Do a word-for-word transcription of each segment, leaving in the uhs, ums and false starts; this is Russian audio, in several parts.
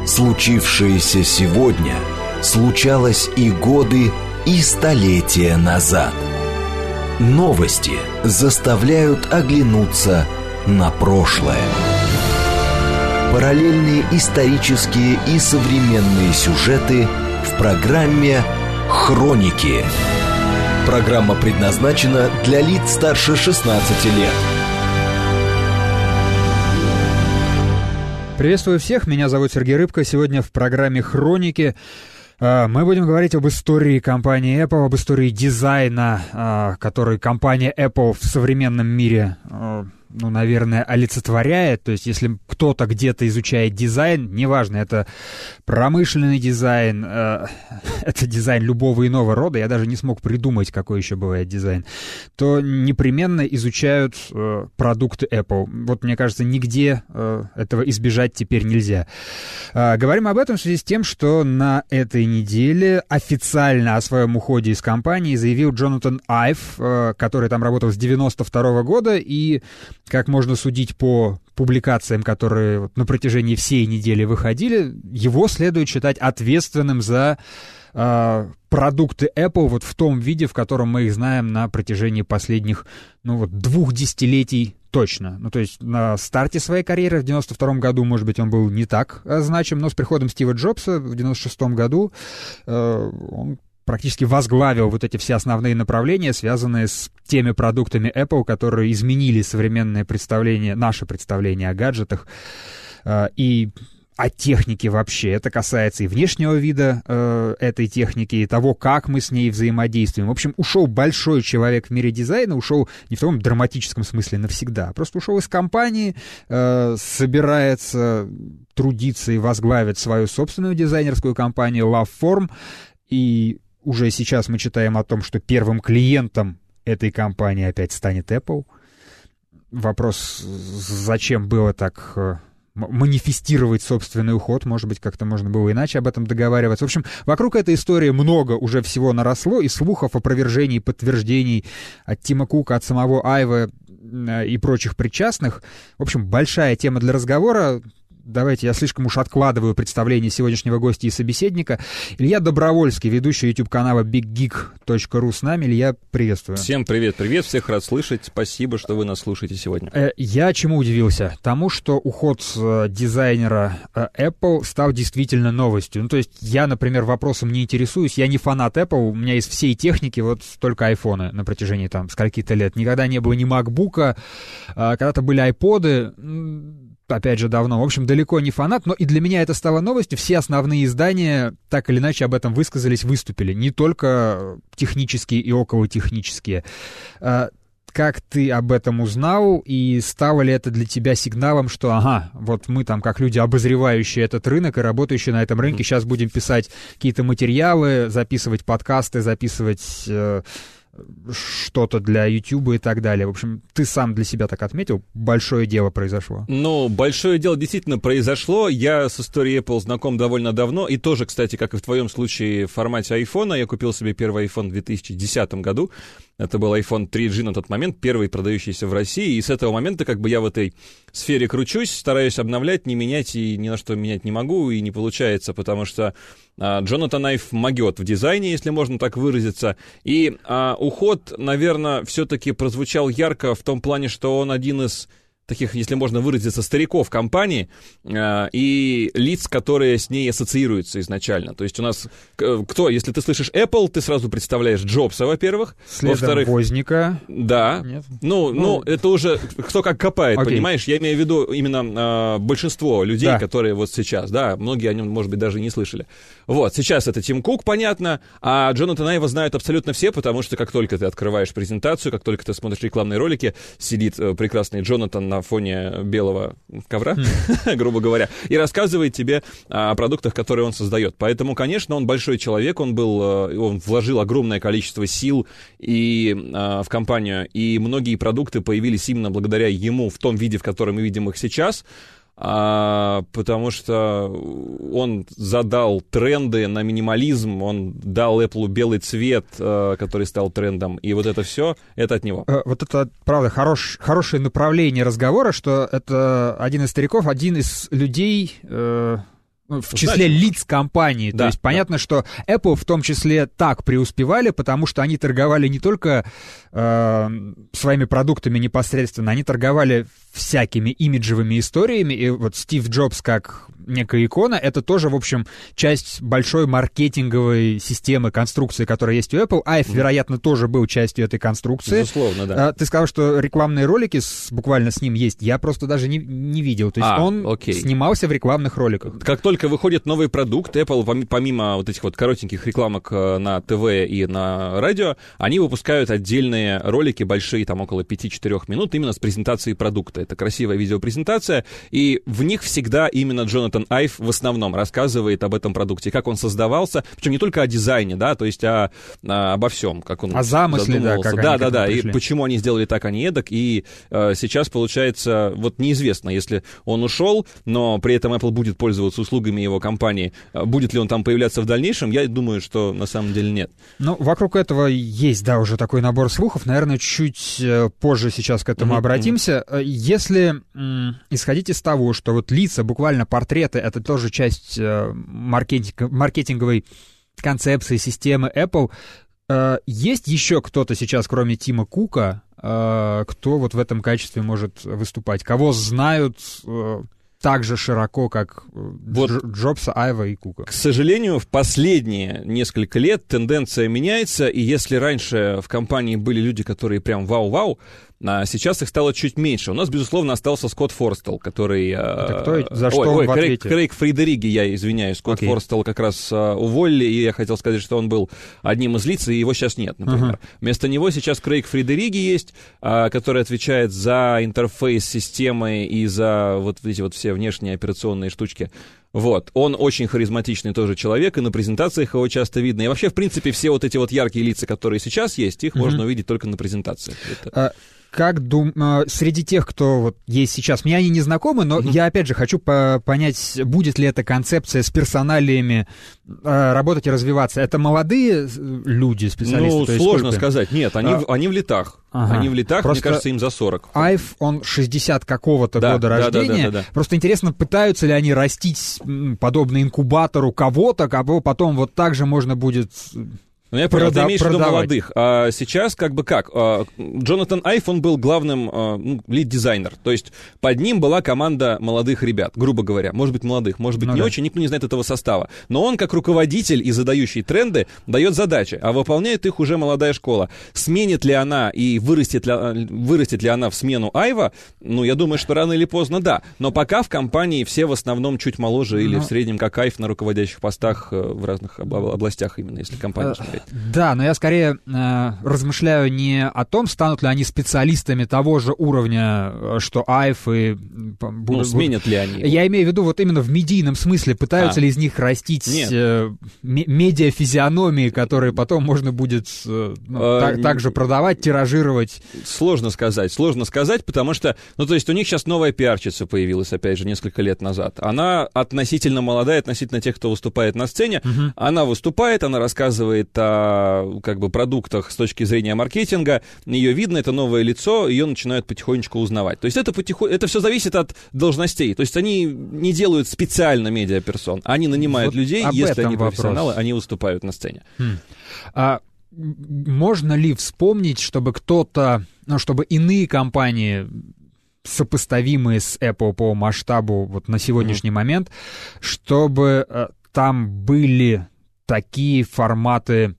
Случившееся сегодня случалось и годы, и столетия назад. Новости заставляют оглянуться на прошлое. Параллельные исторические и современные сюжеты в программе «Хроники». Программа предназначена для лиц старше шестнадцати лет. Приветствую всех, меня зовут Сергей Рыбко. Сегодня в программе «Хроники» мы будем говорить об истории компании Apple, об истории дизайна, который компания Apple в современном мире, ну, наверное, олицетворяет. То есть, если кто-то где-то изучает дизайн, неважно, это промышленный дизайн, э, это дизайн любого иного рода, я даже не смог придумать, какой еще бывает дизайн, то непременно изучают э, продукты Apple. Вот, мне кажется, нигде э, этого избежать теперь нельзя. Э, говорим об этом в связи с тем, что на этой неделе официально о своем уходе из компании заявил Джонатан Айв, э, который там работал с девяносто второго года, и как можно судить по публикациям, которые на протяжении всей недели выходили, его следует считать ответственным за э, продукты Apple вот в том виде, в котором мы их знаем на протяжении последних, ну вот, двух десятилетий точно. Ну, то есть на старте своей карьеры в девяносто втором году, может быть, он был не так значим, но с приходом Стива Джобса в девяносто шестом году э, он практически возглавил вот эти все основные направления, связанные с теми продуктами Apple, которые изменили современное представление, наше представление о гаджетах э, и о технике вообще. Это касается и внешнего вида э, этой техники, и того, как мы с ней взаимодействуем. В общем, ушел большой человек в мире дизайна, ушел не в том драматическом смысле навсегда, просто ушел из компании, э, собирается трудиться и возглавить свою собственную дизайнерскую компанию LoveForm, и уже сейчас мы читаем о том, что первым клиентом этой компании опять станет Apple. Вопрос, зачем было так э, манифестировать собственный уход, может быть, как-то можно было иначе об этом договариваться. В общем, вокруг этой истории много уже всего наросло, и слухов, опровержений, подтверждений от Тима Кука, от самого Айва э, и прочих причастных. В общем, большая тема для разговора. Давайте, я слишком уж откладываю представление сегодняшнего гостя и собеседника. Илья Добровольский, ведущий YouTube-канала биг гик точка ру с нами. Илья, приветствую. Всем привет-привет, всех рад слышать. Спасибо, что вы нас слушаете сегодня. Э, я чему удивился? Тому, что уход э, дизайнера э, Apple стал действительно новостью. Ну, то есть я, например, вопросом не интересуюсь, я не фанат Apple, у меня из всей техники вот только айфоны на протяжении там скольки-то лет. Никогда не было ни MacBook'а, э, когда-то были айподы, опять же, давно. В общем, далеко не фанат, но и для меня это стало новостью. Все основные издания так или иначе об этом высказались, выступили. Не только технические и околотехнические. Как ты об этом узнал, и стало ли это для тебя сигналом, что, ага, вот мы там, как люди, обозревающие этот рынок и работающие на этом рынке, сейчас будем писать какие-то материалы, записывать подкасты, записывать э, что-то для YouTube и так далее. В общем, ты сам для себя так отметил, большое дело произошло. Ну, большое дело действительно произошло. Я с историей Apple знаком довольно давно, и тоже, кстати, как и в твоем случае, в формате айфона. Я купил себе первый iPhone в две тысячи десятом году. Это был iPhone три джи на тот момент, первый продающийся в России, и с этого момента как бы я в этой сфере кручусь, стараюсь обновлять, не менять, и ни на что менять не могу, и не получается, потому что а, Джонатан Айв могет в дизайне, если можно так выразиться, и а, уход, наверное, все-таки прозвучал ярко в том плане, что он один из таких, если можно выразиться, стариков компании э, и лиц, которые с ней ассоциируются изначально. То есть у нас э, кто, если ты слышишь Apple, ты сразу представляешь Джобса, во-первых. Следом во-вторых, Возника. Да. Нет? Ну, ну, ну, это уже кто как копает, окей. Понимаешь? Я имею в виду именно э, большинство людей, да, которые вот сейчас, да, многие о нем, может быть, даже не слышали. Вот, сейчас это Тим Кук, понятно, а Джонатана Айва знают абсолютно все, потому что как только ты открываешь презентацию, как только ты смотришь рекламные ролики, сидит э, прекрасный Джонатан на фоне белого ковра, mm. грубо говоря, и рассказывает тебе о продуктах, которые он создает. Поэтому, конечно, он большой человек, он был, он вложил огромное количество сил и, в компанию, и многие продукты появились именно благодаря ему в том виде, в котором мы видим их сейчас. А, потому что он задал тренды на минимализм, он дал Apple белый цвет, а, который стал трендом, и вот это все, это от него. Вот это, правда, хорош, хорошее направление разговора, что это один из стариков, один из людей, э, в числе лиц компании. Да, то есть понятно, да. что Apple в том числе так преуспевали, потому что они торговали не только э, своими продуктами непосредственно, они торговали всякими имиджевыми историями, и вот Стив Джобс как некая икона, это тоже, в общем, часть большой маркетинговой системы, конструкции, которая есть у Apple. Айв, mm. вероятно, тоже был частью этой конструкции. Безусловно, да. Ты сказал, что рекламные ролики с, буквально с ним есть. Я просто даже не, не видел. То есть а, он окей. снимался в рекламных роликах. Как только выходит новый продукт, Apple, помимо вот этих вот коротеньких рекламок на ТВ и на радио, они выпускают отдельные ролики, большие, там около пяти-четырёх минут, именно с презентацией продукта. Это красивая видеопрезентация, и в них всегда именно Джонатан Айв в основном рассказывает об этом продукте, как он создавался, причем не только о дизайне, да, то есть о, о, обо всем, как он о замысле, да, как да, они да, да, пришли. И почему они сделали так, а не эдак, и э, сейчас, получается, вот неизвестно, если он ушел, но при этом Apple будет пользоваться услугами его компании, будет ли он там появляться в дальнейшем, я думаю, что на самом деле нет. Ну, вокруг этого есть, да, уже такой набор слухов, наверное, чуть позже сейчас к этому mm-hmm. обратимся. Если м, исходить из того, что вот лица, буквально портреты, это тоже часть э, маркетинг, маркетинговой концепции системы Apple. Э, есть еще кто-то сейчас, кроме Тима Кука, э, кто вот в этом качестве может выступать? Кого знают э, так же широко, как вот, Дж- Джобса, Айва и Кука? К сожалению, в последние несколько лет тенденция меняется, и если раньше в компании были люди, которые прям вау-вау, а сейчас их стало чуть меньше. У нас, безусловно, остался Скотт Форстелл, который... Это кто? За что ой, он ой, в Крейг, ответе? Крейг Фредериги, я извиняюсь. Скотт okay. Форстелл как раз uh, уволили, и я хотел сказать, что он был одним из лиц, и его сейчас нет, например. Uh-huh. Вместо него сейчас Крейг Фредериги есть, uh, который отвечает за интерфейс системы и за вот эти вот все внешние операционные штучки. Вот, он очень харизматичный тоже человек, и на презентациях его часто видно. И вообще, в принципе, все вот эти вот яркие лица, которые сейчас есть, их uh-huh. можно увидеть только на презентациях. Это... Uh... Как дум... среди тех, кто вот есть сейчас, мне они не знакомы, но mm-hmm. я опять же хочу по- понять, будет ли эта концепция с персоналиями э, работать и развиваться. Это молодые люди, специалисты? Ну, то есть сложно сколько? сказать. Нет, они, а... в, они в летах. Ага. Они в летах, просто мне кажется, им за сорок. Айв, он шестьдесят какого-то да, года да, рождения. Да, да, да, да. Просто интересно, пытаются ли они растить подобно инкубатору кого-то, кого потом вот так же можно будет... Ну, я понял, ты имеешь в виду молодых. А сейчас как бы как? А, Джонатан Айв, он был главным а, ну, лид-дизайнер. То есть под ним была команда молодых ребят, грубо говоря. Может быть, молодых, может быть, ну, не да. очень, никто не знает этого состава. Но он, как руководитель и задающий тренды, дает задачи, а выполняет их уже молодая школа. Сменит ли она и вырастет ли, вырастет ли она в смену Айва? Ну, я думаю, что рано или поздно да. Но пока в компании все в основном чуть моложе или Но... в среднем как Айв на руководящих постах в разных областях именно, если компания смотреть. Да, но я скорее э, размышляю не о том, станут ли они специалистами того же уровня, что Айв и... Будут, ну, сменят ли они его? Я имею в виду вот именно в медийном смысле, пытаются а. ли из них растить э, медиафизиономии, которые потом можно будет э, ну, а, так, так же продавать, тиражировать. Сложно сказать, сложно сказать, потому что, ну, то есть у них сейчас новая пиарщица появилась, опять же, несколько лет назад. Она относительно молодая, относительно тех, кто выступает на сцене. Угу. Она выступает, она рассказывает о как бы продуктах с точки зрения маркетинга, ее видно, это новое лицо, ее начинают потихонечку узнавать. То есть это, потихонь... это все зависит от должностей. То есть они не делают специально медиаперсон, они нанимают вот людей, если они профессионалы, вопрос. Они выступают на сцене. Хм. А можно ли вспомнить, чтобы кто-то, ну, чтобы иные компании, сопоставимые с Apple по масштабу вот на сегодняшний mm-hmm. момент, чтобы э, там были такие форматы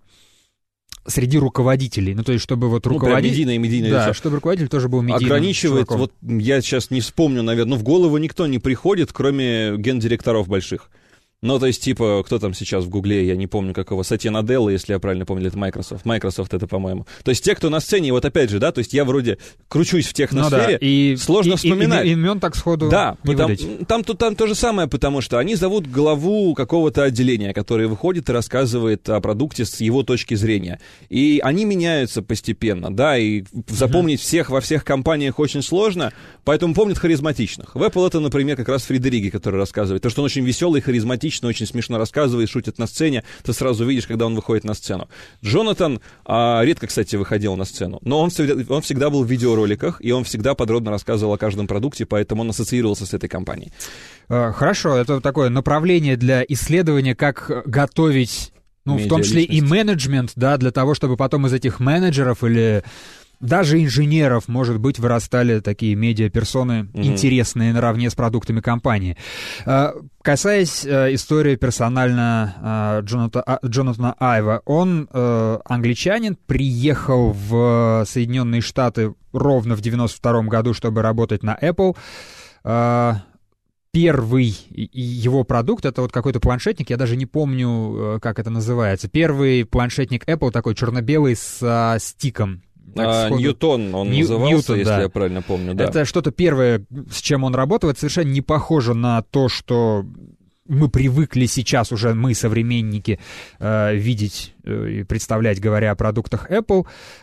среди руководителей, ну, то есть, чтобы вот руководитель... Ну, медийное, медийное да, лицо. чтобы руководитель тоже был медийным ограничивает, чуваком. Вот я сейчас не вспомню, наверное, ну, в голову никто не приходит, кроме гендиректоров больших. Ну, то есть, типа, кто там сейчас в Гугле, я не помню какого, Сатья Наделла, если я правильно помню, это Microsoft. Microsoft это, по-моему. То есть, те, кто на сцене, вот опять же, да, то есть, я вроде кручусь в техносфере, ну, да. и, сложно и, вспоминать. И, и, имен так сходу да, не потому, выдать. Там, там, там то же самое, потому что они зовут главу какого-то отделения, который выходит и рассказывает о продукте с его точки зрения. И они меняются постепенно, да, и запомнить uh-huh. всех во всех компаниях очень сложно, поэтому помнят харизматичных. В Apple это, например, как раз Фредериги, который рассказывает, то, что он очень веселый, харизматичный, харизматично, очень смешно рассказывает, шутит на сцене, ты сразу видишь, когда он выходит на сцену. Джонатан а, редко, кстати, выходил на сцену, но он всегда, он всегда был в видеороликах, и он всегда подробно рассказывал о каждом продукте, поэтому он ассоциировался с этой компанией. Хорошо, это такое направление для исследования, как готовить, ну, в том числе и менеджмент, да, для того, чтобы потом из этих менеджеров или даже инженеров, может быть, вырастали такие медиаперсоны mm-hmm. интересные наравне с продуктами компании. Касаясь истории персонально Джонатана, Джонатана Айва, он англичанин, приехал в Соединенные Штаты ровно в девяносто втором году, чтобы работать на Apple. Первый его продукт — это вот какой-то планшетник, я даже не помню, как это называется. Первый планшетник Apple, такой черно-белый с стиком. А, Ньютон он Нью, назывался, Ньютон, если да. я правильно помню. Да. Это что-то первое, с чем он работал. Это совершенно не похоже на то, что мы привыкли сейчас уже, мы, современники, э, видеть э, и представлять, говоря о продуктах Apple.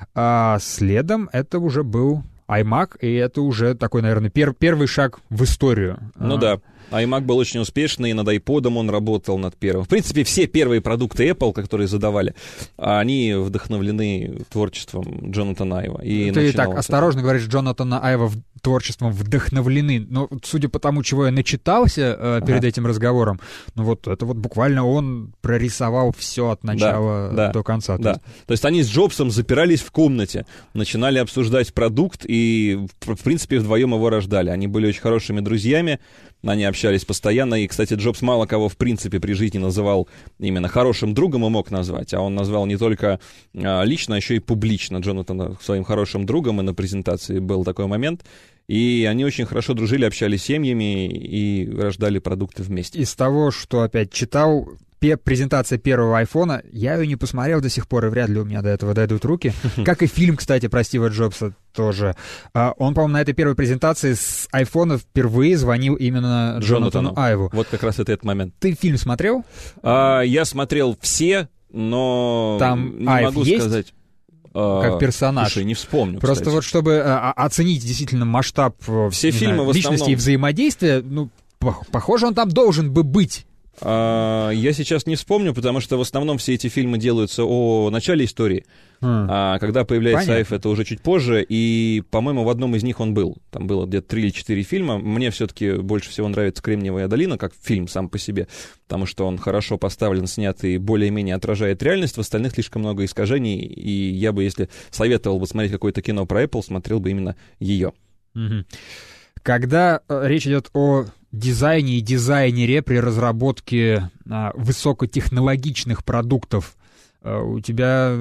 А следом это уже был iMac, и это уже такой, наверное, пер- первый шаг в историю. Ну а. да. iMac был очень успешный, и над iPod'ом он работал над первым. В принципе, все первые продукты Apple, которые задавали, они вдохновлены творчеством Джонатана Айва. И ты так осторожно говоришь, Джонатана Айва творчеством вдохновлены. Но судя по тому, чего я начитался э, перед ага. этим разговором, ну вот это вот буквально он прорисовал все от начала да, до конца. Да. То есть... То есть они с Джобсом запирались в комнате, начинали обсуждать продукт, и, в принципе, вдвоем его рождали. Они были очень хорошими друзьями, они общались постоянно, и, кстати, Джобс мало кого, в принципе, при жизни называл именно хорошим другом и мог назвать, а он назвал не только а, лично, а еще и публично Джонатана своим хорошим другом, и на презентации был такой момент, и они очень хорошо дружили, общались с семьями и рождали продукты вместе. Из того, что опять читал, презентация первого айфона, я ее не посмотрел до сих пор, и вряд ли у меня до этого дойдут руки. Как и фильм, кстати, про Стива Джобса тоже. Он, по-моему, на этой первой презентации с айфона впервые звонил именно Джонатану Айву. Вот как раз это этот момент. Ты фильм смотрел? А, я смотрел все, но там не Айв могу есть? сказать... Как персонаж. Слушай, не вспомню, Просто кстати. Вот чтобы а, оценить действительно масштаб все фильмы знаю, в личности основном... и взаимодействия, ну, похоже, он там должен бы быть. А, я сейчас не вспомню, потому что в основном все эти фильмы делаются о начале истории. Hmm. А когда появляется Айв, это уже чуть позже, и, по-моему, в одном из них он был. Там было где-то три или четыре фильма. Мне все-таки больше всего нравится «Кремниевая долина», как фильм сам по себе, потому что он хорошо поставлен, снят и более-менее отражает реальность. В остальных слишком много искажений, и я бы, если советовал бы смотреть какое-то кино про Apple, смотрел бы именно ее. Mm-hmm. Когда э, речь идет о дизайне и дизайнере при разработке а, высокотехнологичных продуктов, а, у тебя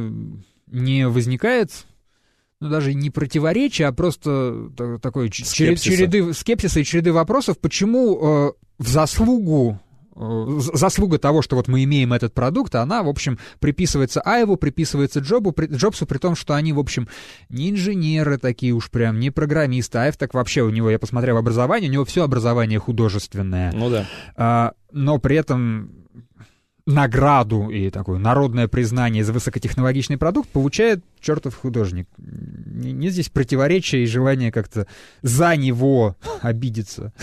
не возникает, ну, даже не противоречия, а просто так, такой черед, череды, скепсиса и череды вопросов, почему а, в заслугу заслуга того, что вот мы имеем этот продукт, она, в общем, приписывается Айву, приписывается Джобу, при, Джобсу, при том, что они, в общем, не инженеры такие уж прям, не программисты. Айв так вообще у него, я посмотрел образование, у него все образование художественное. Ну да. А, но при этом награду и такое народное признание за высокотехнологичный продукт получает чертов художник. Нет здесь противоречия и желания как-то за него обидеться.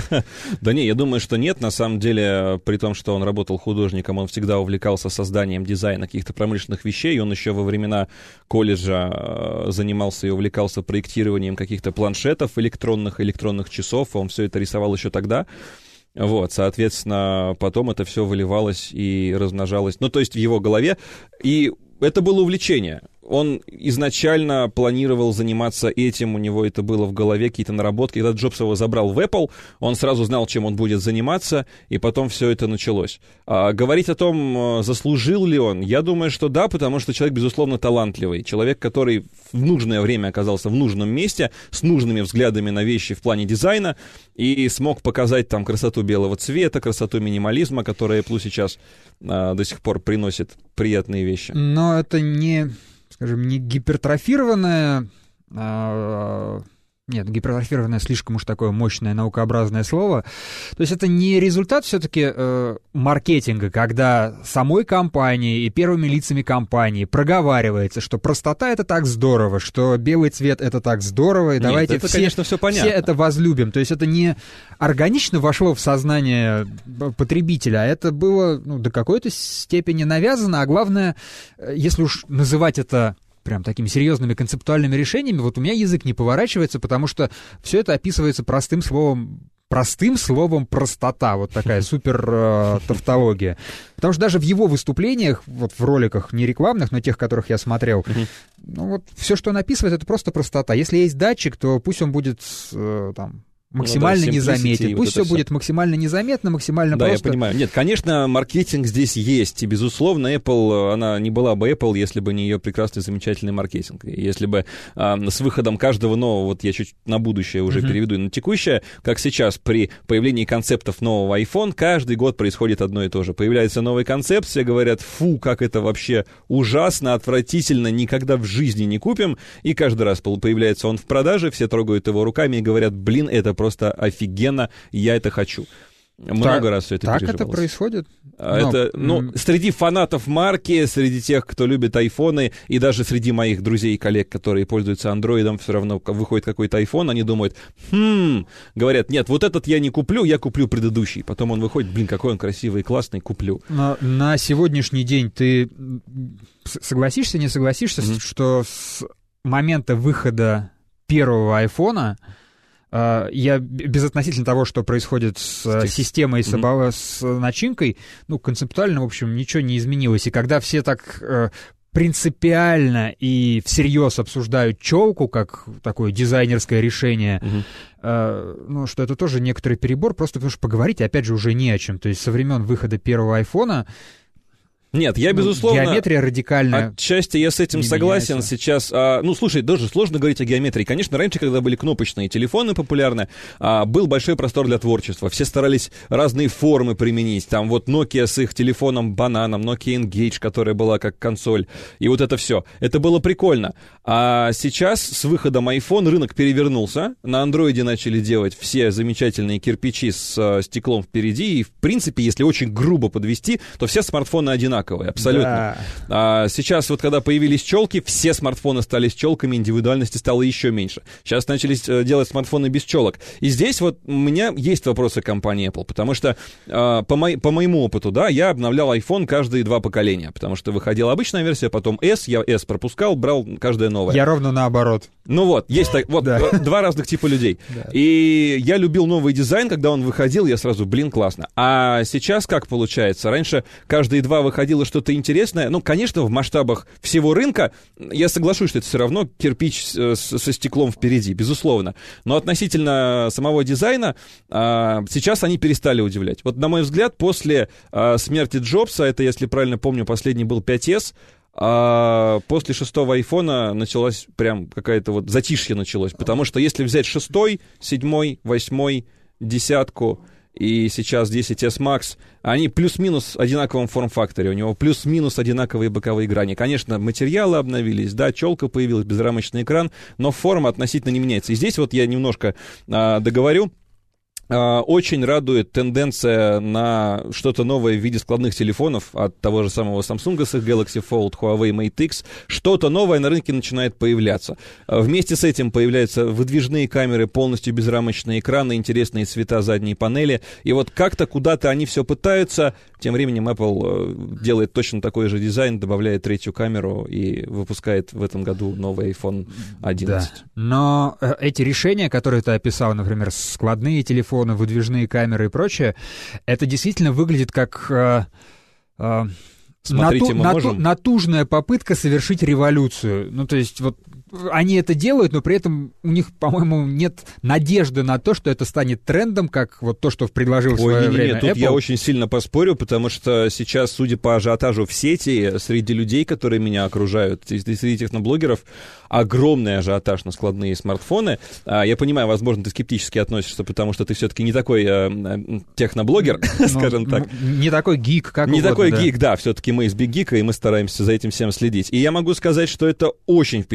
Да не, я думаю, что нет. На самом деле, при том, что он работал художником, он всегда увлекался созданием дизайна каких-то промышленных вещей. Он еще во времена колледжа занимался и увлекался проектированием каких-то планшетов электронных, электронных часов. Он все это рисовал еще тогда. Вот, соответственно, потом это все выливалось и размножалось, ну, то есть в его голове, и это было увлечение. Он изначально планировал заниматься этим, у него это было в голове, какие-то наработки. Когда Джобс его забрал в Apple, он сразу знал, чем он будет заниматься, и потом все это началось. А говорить о том, заслужил ли он, я думаю, что да, потому что человек, безусловно, талантливый. Человек, который в нужное время оказался в нужном месте, с нужными взглядами на вещи в плане дизайна, и смог показать там красоту белого цвета, красоту минимализма, которая Apple сейчас а, до сих пор приносит приятные вещи. Но это не... скажем, не гипертрофированная, а, Нет, гипертрофированное слишком уж такое мощное наукообразное слово. То есть это не результат все-таки э, маркетинга, когда самой компанией и первыми лицами компании проговаривается, что простота — это так здорово, что белый цвет — это так здорово, и Нет, давайте это, все, конечно, все понятно. все это возлюбим. То есть это не органично вошло в сознание потребителя, а это было ну, до какой-то степени навязано, а главное, если уж называть это прям такими серьезными концептуальными решениями, вот у меня язык не поворачивается, потому что все это описывается простым словом, простым словом простота, вот такая супер э, тавтология. Потому что даже в его выступлениях, вот в роликах не рекламных, но тех, которых я смотрел, mm-hmm. ну вот все, что он описывает, это просто простота. Если есть датчик, то пусть он будет э, там максимально ну, да, незаметен. Пусть вот все будет максимально незаметно, максимально да, просто. Да, я понимаю. Нет, конечно, маркетинг здесь есть. И, безусловно, Apple, она не была бы Apple, если бы не ее прекрасный, замечательный маркетинг. Если бы а, с выходом каждого нового, вот я чуть на будущее уже uh-huh. переведу, и на текущее, как сейчас при появлении концептов нового iPhone, каждый год происходит одно и то же. Появляется новый концепт, все говорят, фу, как это вообще ужасно, отвратительно, никогда в жизни не купим. И каждый раз появляется он в продаже, все трогают его руками и говорят, блин, это просто офигенно, я это хочу. Много так, раз все это так переживалось. Так это происходит? Это, ну, ну, среди фанатов марки, среди тех, кто любит айфоны, и даже среди моих друзей и коллег, которые пользуются андроидом, все равно выходит какой-то айфон, они думают, хм, говорят, нет, вот этот я не куплю, я куплю предыдущий. Потом он выходит, блин, какой он красивый и классный, куплю. На, на сегодняшний день ты согласишься, не согласишься, mm-hmm. что с момента выхода первого айфона я безотносительно того, что происходит с Стих. системой, с, mm-hmm. с начинкой, ну, концептуально, в общем, ничего не изменилось. И когда все так э, принципиально и всерьез обсуждают челку как такое дизайнерское решение, mm-hmm. э, ну, что это тоже некоторый перебор, просто потому что поговорить, опять же, уже не о чем. То есть со времен выхода первого айфона Нет, я, безусловно... Геометрия радикальная. Отчасти я с этим согласен меняется. Сейчас. А, ну, слушай, даже сложно говорить о геометрии. Конечно, раньше, когда были кнопочные телефоны популярны, а, был большой простор для творчества. Все старались разные формы применить. Там вот Nokia с их телефоном бананом, Nokia Engage, которая была как консоль. И вот это все. Это было прикольно. А сейчас с выходом iPhone рынок перевернулся. На андроиде начали делать все замечательные кирпичи с а, стеклом впереди. И, в принципе, если очень грубо подвести, то все смартфоны одинаковые. Абсолютно. Да. А, сейчас вот когда появились челки, все смартфоны стали с челками, индивидуальности стало еще меньше. Сейчас начали делать смартфоны без челок. И здесь вот у меня есть вопросы к компании Apple, потому что а, по, мо- по моему опыту, да, я обновлял iPhone каждые два поколения, потому что выходила обычная версия, потом S, я S пропускал, брал каждое новое. Я ровно наоборот. Ну вот, есть так, вот да. два разных типа людей. Да. И я любил новый дизайн, когда он выходил, я сразу, блин, классно. А сейчас как получается? Раньше каждые два выходило что-то интересное. Ну, конечно, в масштабах всего рынка, я соглашусь, что это все равно кирпич со стеклом впереди, безусловно. Но относительно самого дизайна, сейчас они перестали удивлять. Вот, на мой взгляд, после смерти Джобса, это, если правильно помню, последний был пять эс, а после шестого айфона началась прям какая-то вот затишье началось. Потому что если взять шестой, седьмой, восьмой, десятку и сейчас десять эс Max, они плюс-минус одинаковом форм-факторе, у него плюс-минус одинаковые боковые грани. Конечно, материалы обновились, да, челка появилась, безрамочный экран, но форма относительно не меняется. И здесь вот я немножко а, договорю. Очень радует тенденция на что-то новое в виде складных телефонов от того же самого Samsung с их Galaxy Fold, Huawei Mate X. Что-то новое на рынке начинает появляться. Вместе с этим появляются выдвижные камеры, полностью безрамочные экраны, интересные цвета задней панели. И вот как-то куда-то они все пытаются. Тем временем Apple делает точно такой же дизайн, добавляет третью камеру и выпускает в этом году новый iPhone одиннадцать. Да. Но эти решения, которые ты описал, например, складные телефоны, выдвижные камеры и прочее, это действительно выглядит как э, э, Смотрите, нату- мы нату- можем... натужная попытка совершить революцию. Ну, то есть вот они это делают, но при этом у них, по-моему, нет надежды на то, что это станет трендом, как вот то, что предложил Ой, в свое не, не, время не, тут Apple. Я очень сильно поспорю, потому что сейчас, судя по ажиотажу в сети, среди людей, которые меня окружают, среди техноблогеров, огромный ажиотаж на складные смартфоны. Я понимаю, возможно, ты скептически относишься, потому что ты все-таки не такой э, техноблогер, ну, скажем так. Не такой гик, как Не угодно, такой да. гик, да, все-таки мы из Big Geek, и мы стараемся за этим всем следить. И я могу сказать, что это очень впечатляющий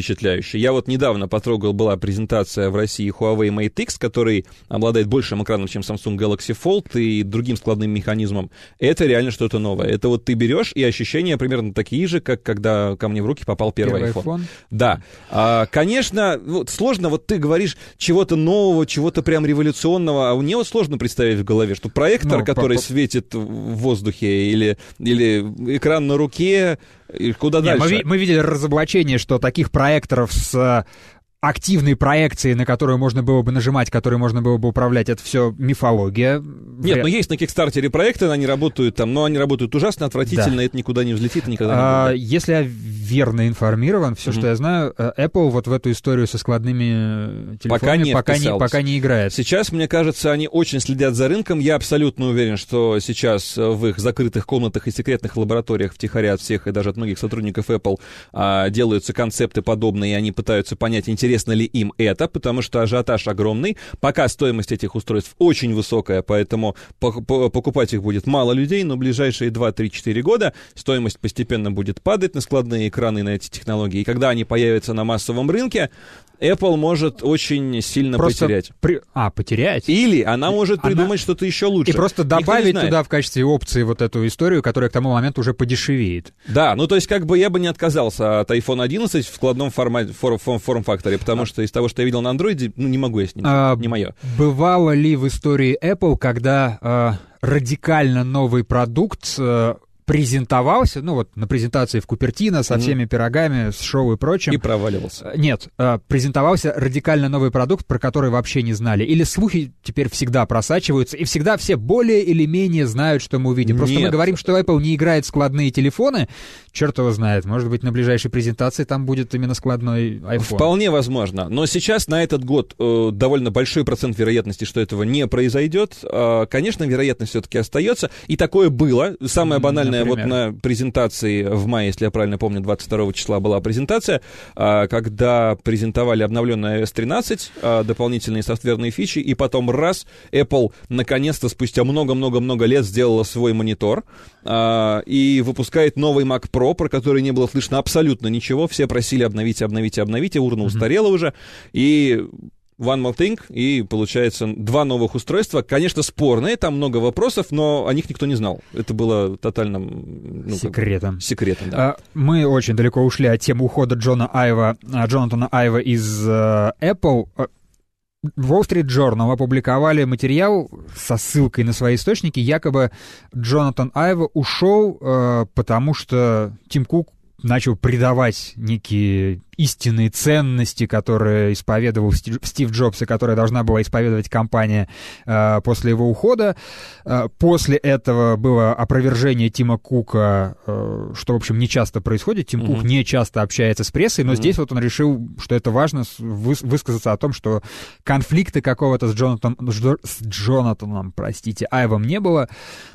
вещи. Я вот недавно потрогал, была презентация в России Huawei Mate X, который обладает большим экраном, чем Samsung Galaxy Fold и другим складным механизмом. Это реально что-то новое. Это вот ты берешь, и ощущения примерно такие же, как когда ко мне в руки попал первый, первый iPhone. iPhone. Да. А, конечно, вот, сложно, вот ты говоришь чего-то нового, чего-то прям революционного, а мне вот сложно представить в голове, что проектор, ну, который по- светит в воздухе, или, или экран на руке, и куда Не, дальше? Мы, мы видели разоблачение, что таких проекторов с активной проекцией, на которую можно было бы нажимать, которой можно было бы управлять, это все мифология. Нет, но есть на Кикстартере проекты, они работают там, но они работают ужасно, отвратительно, да. Это никуда не взлетит, никогда не а, будет. Если я верно информирован, все, mm-hmm. что я знаю, Apple вот в эту историю со складными телефонами пока не, пока не, пока не играет. Сейчас, мне кажется, они очень следят за рынком. Я абсолютно уверен, что сейчас в их закрытых комнатах и секретных лабораториях втихаря от всех и даже от многих сотрудников Apple а, делаются концепты подобные, и они пытаются понять, интересно Интересно ли им это, потому что ажиотаж огромный. Пока стоимость этих устройств очень высокая, поэтому покупать их будет мало людей, но в ближайшие два-три-четыре года стоимость постепенно будет падать на складные экраны, на эти технологии. И когда они появятся на массовом рынке, Apple может очень сильно просто потерять. При... А, потерять? Или она может придумать она... что-то еще лучше. И просто добавить туда в качестве опции вот эту историю, которая к тому моменту уже подешевеет. Да, ну то есть как бы я бы не отказался от айфон одиннадцать в складном формате, форм-факторе, потому а... что из того, что я видел на Android, ну не могу я с ним, а... не мое. Бывало ли в истории Apple, когда э, радикально новый продукт... Э, презентовался, ну вот на презентации в Купертино со всеми mm-hmm. пирогами, с шоу и прочим. И проваливался. Нет, э, презентовался радикально новый продукт, про который вообще не знали. Или слухи теперь всегда просачиваются, и всегда все более или менее знают, что мы увидим. Просто Нет. мы говорим, что Apple не играет в складные телефоны, черт его знает, может быть, на ближайшей презентации там будет именно складной iPhone. Вполне возможно, но сейчас на этот год э, довольно большой процент вероятности, что этого не произойдет. Э, конечно, вероятность все-таки остается, и такое было. Самое банальное, Например? Вот на презентации в мае, если я правильно помню, двадцать второго числа была презентация, когда презентовали обновленный ай о эс тринадцать, дополнительные софтверные фичи, и потом раз, Apple наконец-то спустя много-много-много лет сделала свой монитор и выпускает новый Mac Pro, про который не было слышно абсолютно ничего. Все просили обновить, обновить, обновить, и урна mm-hmm. устарела уже, и... One more thing, и получается два новых устройства. Конечно, спорные, там много вопросов, но о них никто не знал. Это было тотальным ну, секретом. Как, секретом, да. Мы очень далеко ушли от темы ухода Джона Айва, Джонатана Айва из uh, Apple. Wall Street Journal опубликовали материал со ссылкой на свои источники. Якобы Джонатан Айва ушел, uh, потому что Тим Кук начал предавать некие истинные ценности, которые исповедовал Стив Джобс и которые должна была исповедовать компания э, после его ухода. Э, после этого было опровержение Тима Кука, э, что, в общем, не часто происходит. Тим mm-hmm. Кук не часто общается с прессой, но mm-hmm. здесь вот он решил, что это важно, выс- высказаться о том, что конфликта какого-то с Джонатаном, с Джонатаном, простите, Айвом не было.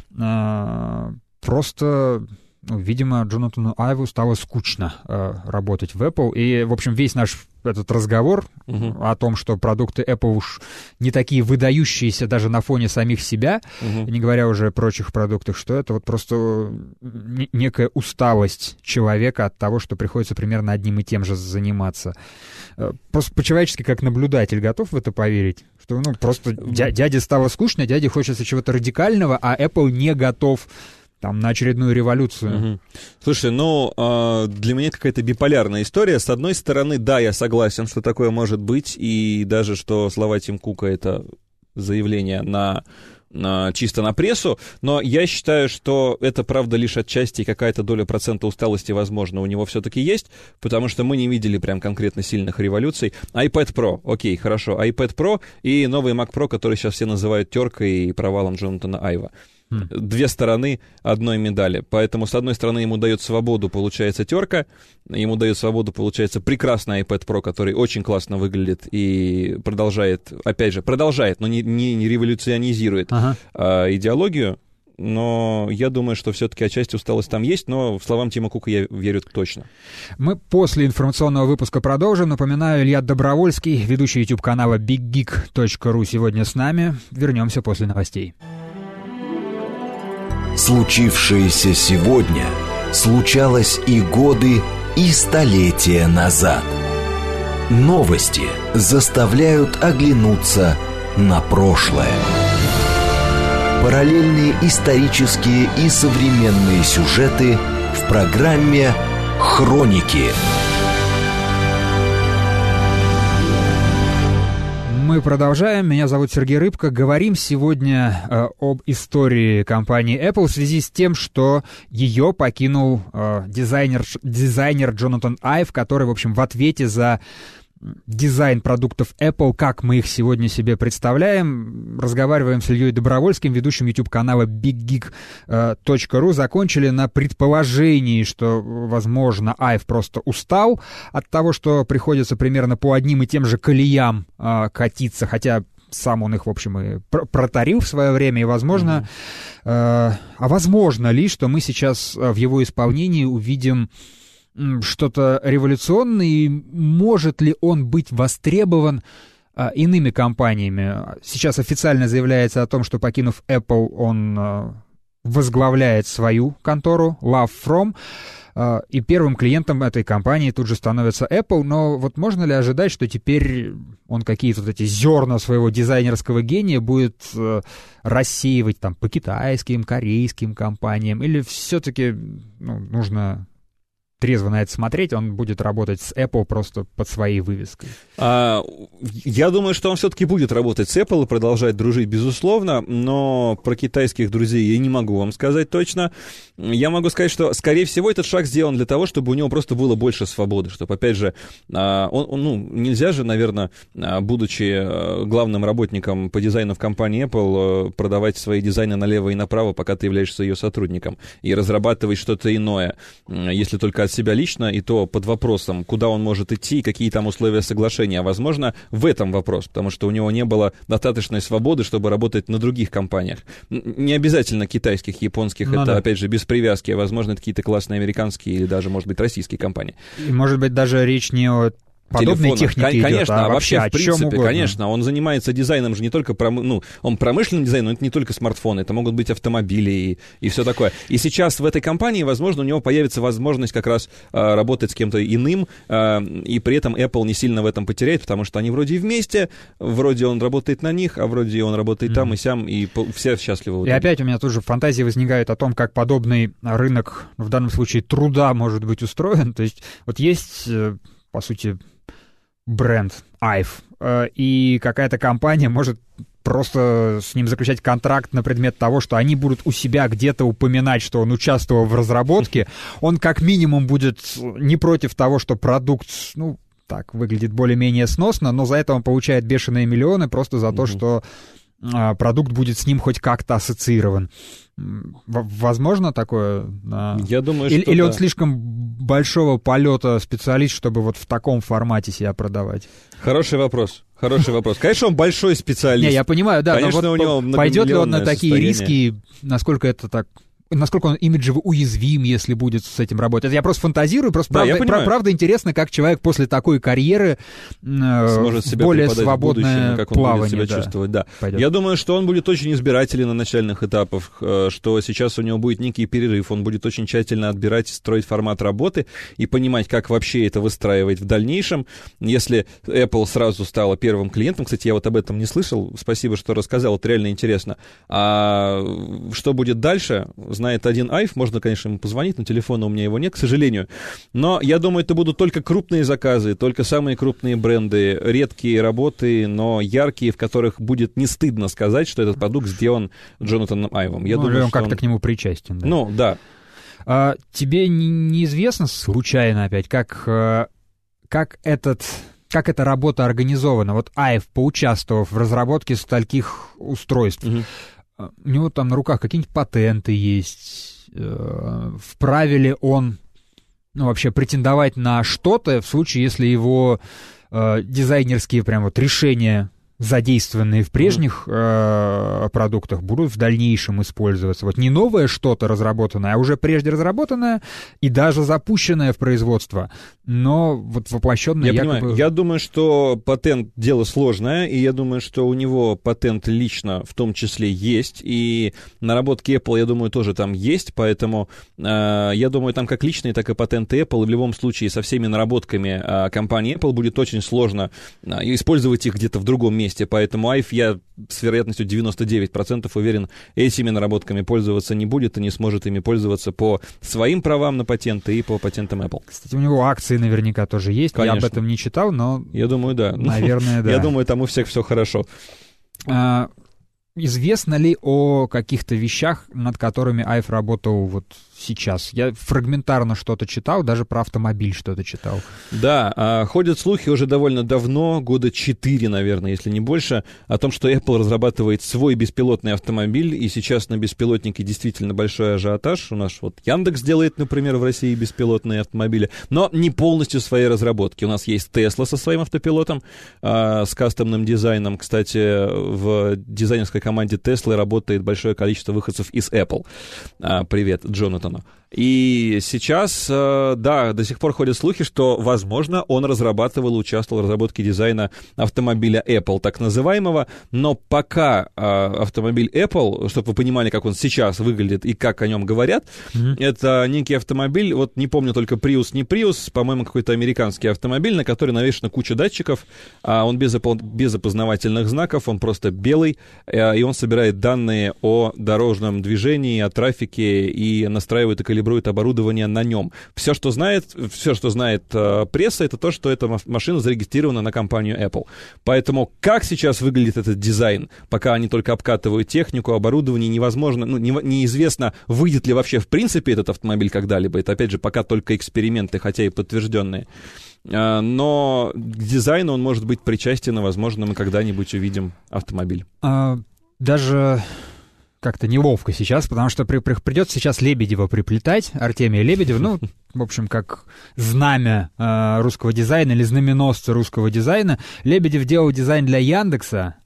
Э, просто... Ну, видимо, Джонатану Айву стало скучно э, работать в Apple. И, в общем, весь наш этот разговор uh-huh. о том, что продукты Apple уж не такие выдающиеся даже на фоне самих себя, uh-huh. не говоря уже о прочих продуктах, что это вот просто некая усталость человека от того, что приходится примерно одним и тем же заниматься. Просто по-человечески, как наблюдатель, готов в это поверить? Что, ну, просто дя- дяде стало скучно, дяде хочется чего-то радикального, а Apple не готов там, на очередную революцию. Угу. Слушай, ну, э, для меня какая-то биполярная история. С одной стороны, да, я согласен, что такое может быть, и даже что слова Тим Кука — это заявление на, на, чисто на прессу, но я считаю, что это, правда, лишь отчасти какая-то доля процента усталости, возможно, у него все-таки есть, потому что мы не видели прям конкретно сильных революций. iPad Pro, окей, хорошо, iPad Pro и новый Mac Pro, который сейчас все называют теркой и провалом Джонатана Айва. Две стороны одной медали. Поэтому, с одной стороны, ему дает свободу, получается, терка, ему дает свободу, получается, прекрасный iPad Pro, который очень классно выглядит и продолжает, опять же, продолжает, но не, не, не революционизирует ага. а, идеологию. Но я думаю, что все-таки отчасти усталость там есть, но в словам Тима Кука я верю точно. Мы после информационного выпуска продолжим. Напоминаю, Илья Добровольский, ведущий YouTube-канала биг гик точка ру, сегодня с нами. Вернемся после новостей. Случившееся сегодня случалось и годы, и столетия назад. Новости заставляют оглянуться на прошлое. Параллельные исторические и современные сюжеты в программе «Хроники». Мы продолжаем. Меня зовут Сергей Рыбка. Говорим сегодня э, об истории компании Apple в связи с тем, что ее покинул э, дизайнер, дизайнер Джонатан Айв, который, в общем, в ответе за дизайн продуктов Apple, как мы их сегодня себе представляем. Разговариваем с Ильей Добровольским, ведущим YouTube-канала биг гик точка ру. Закончили на предположении, что, возможно, Айв просто устал от того, что приходится примерно по одним и тем же колеям э, катиться, хотя сам он их, в общем, и пр- протарил в свое время, и, возможно, mm-hmm. э, а возможно ли, что мы сейчас в его исполнении увидим что-то революционное, и может ли он быть востребован а, иными компаниями? Сейчас официально заявляется о том, что, покинув Apple, он а, возглавляет свою контору LoveFrom, а, и первым клиентом этой компании тут же становится Apple, но вот можно ли ожидать, что теперь он какие-то вот эти зерна своего дизайнерского гения будет а, рассеивать там по китайским, корейским компаниям, или все-таки ну, нужно трезво на это смотреть, он будет работать с Apple просто под своей вывеской? А, я думаю, что он все-таки будет работать с Apple и продолжать дружить, безусловно, но про китайских друзей я не могу вам сказать точно. Я могу сказать, что, скорее всего, этот шаг сделан для того, чтобы у него просто было больше свободы, чтобы, опять же, он, он, ну, нельзя же, наверное, будучи главным работником по дизайну в компании Apple, продавать свои дизайны налево и направо, пока ты являешься ее сотрудником, и разрабатывать что-то иное, если только от себя лично, и то под вопросом, куда он может идти, какие там условия соглашения. А возможно, в этом вопрос, потому что у него не было достаточной свободы, чтобы работать на других компаниях. Не обязательно китайских, японских, ну, это, да. опять же, без привязки, а возможно, это какие-то классные американские или даже, может быть, российские компании. И, может быть, даже речь не о подобной техники конечно, идет, а вообще, вообще в принципе, угодно. Конечно, он занимается дизайном же не только, пром... ну, он промышленный дизайн, но это не только смартфоны, это могут быть автомобили и, и все такое. И сейчас в этой компании, возможно, у него появится возможность как раз э, работать с кем-то иным, э, и при этом Apple не сильно в этом потеряет, потому что они вроде и вместе, вроде он работает на них, а вроде он работает mm-hmm. там и сям, и по... все счастливы. И опять у меня тоже фантазии возникают о том, как подобный рынок, в данном случае труда, может быть устроен. То есть вот есть, э, по сути, бренд Айв, и какая-то компания может просто с ним заключать контракт на предмет того, что они будут у себя где-то упоминать, что он участвовал в разработке. Он как минимум будет не против того, что продукт, ну, так, выглядит более-менее сносно, но за это он получает бешеные миллионы просто за то, что а, продукт будет с ним хоть как-то ассоциирован. Возможно такое? Я думаю, или, что Или да. он слишком большого полета специалист, чтобы вот в таком формате себя продавать? Хороший вопрос. Хороший вопрос. Конечно, он большой специалист. Не, я понимаю, да, Конечно, но вот у него пойдет ли он на такие состояние. риски, насколько это так... Насколько он имиджево уязвим, если будет с этим работать. Я просто фантазирую, просто да, правда, пра- правда интересно, как человек после такой карьеры э, сможет себя более свободное будущем, как он плавание будет себя да, чувствовать. Да. Пойдет. Я думаю, что он будет очень избирателен на начальных этапах, что сейчас у него будет некий перерыв, он будет очень тщательно отбирать и строить формат работы и понимать, как вообще это выстраивать в дальнейшем. Если Apple сразу стала первым клиентом, кстати, я вот об этом не слышал, спасибо, что рассказал, это реально интересно. А что будет дальше, знает один Айв, можно, конечно, ему позвонить, но телефона у меня его нет, к сожалению. Но я думаю, это будут только крупные заказы, только самые крупные бренды, редкие работы, но яркие, в которых будет не стыдно сказать, что этот продукт сделан Джонатаном Айвом. Я ну, думаю, или он что как-то он... к нему причастен. Да. Ну, да. А, тебе неизвестно случайно опять, как, как этот... Как эта работа организована? Вот Айв, поучаствовав в разработке стольких устройств, угу. у него там на руках какие-нибудь патенты есть. Вправе ли он ну, вообще претендовать на что-то в случае, если его э, дизайнерские прям вот решения задействованные в прежних э, продуктах, будут в дальнейшем использоваться. Вот не новое что-то разработанное, а уже прежде разработанное и даже запущенное в производство, но вот воплощенное я якобы... Понимаю. Я думаю, что патент — дело сложное, и я думаю, что у него патент лично в том числе есть, и наработки Apple, я думаю, тоже там есть, поэтому э, я думаю, там как личные, так и патенты Apple, и в любом случае со всеми наработками э, компании Apple будет очень сложно э, использовать их где-то в другом месте. Поэтому айф, я с вероятностью девяносто девять процентов уверен, этими наработками пользоваться не будет и не сможет ими пользоваться по своим правам на патенты и по патентам Apple. Кстати, у него акции наверняка тоже есть. Конечно. Я об этом не читал, но... Я думаю, да. Наверное, да. Я думаю, там у всех все хорошо. А, известно ли о каких-то вещах, над которыми айф работал вот сейчас? Я фрагментарно что-то читал, даже про автомобиль что-то читал. Да, ходят слухи уже довольно давно, года четыре, наверное, если не больше, о том, что Apple разрабатывает свой беспилотный автомобиль, и сейчас на беспилотнике действительно большой ажиотаж. У нас вот Яндекс делает, например, в России беспилотные автомобили, но не полностью своей разработки. У нас есть Tesla со своим автопилотом, с кастомным дизайном. Кстати, в дизайнерской команде Tesla работает большое количество выходцев из Apple. Привет, Джонатан. И сейчас, да, до сих пор ходят слухи, что, возможно, он разрабатывал и участвовал в разработке дизайна автомобиля Apple, так называемого, но пока автомобиль Apple, чтобы вы понимали, как он сейчас выглядит и как о нем говорят, mm-hmm. это некий автомобиль, вот не помню только Prius, не Prius, по-моему, какой-то американский автомобиль, на который навешана куча датчиков, он без, без опознавательных знаков, он просто белый, и он собирает данные о дорожном движении, о трафике и настраивает и калибрует оборудование на нем. Все, что знает, все, что знает э, пресса, это то, что эта машина зарегистрирована на компанию Apple. Поэтому как сейчас выглядит этот дизайн, пока они только обкатывают технику, оборудование, невозможно, ну, не, неизвестно, выйдет ли вообще в принципе этот автомобиль когда-либо. Это, опять же, пока только эксперименты, хотя и подтвержденные. Э, но к дизайну он может быть причастен, и, возможно, мы когда-нибудь увидим автомобиль. А, даже... как-то неловко сейчас, потому что при, при, придется сейчас Лебедева приплетать, Артемия Лебедева, ну, в общем, как знамя э, русского дизайна или знаменосца русского дизайна. Лебедев делал дизайн для Яндекса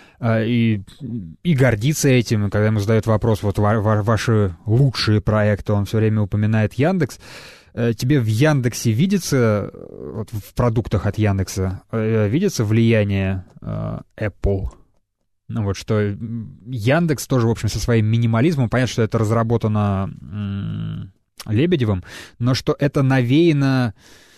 э, и, и гордится этим. Когда ему задают вопрос, вот ва, ва, ваши лучшие проекты, он все время упоминает Яндекс. Э, тебе в Яндексе видится, вот в продуктах от Яндекса, э, видится влияние э, Apple? Ну вот, что Яндекс тоже, в общем, со своим минимализмом, понятно, что это разработано м- Лебедевым, но что это навеяно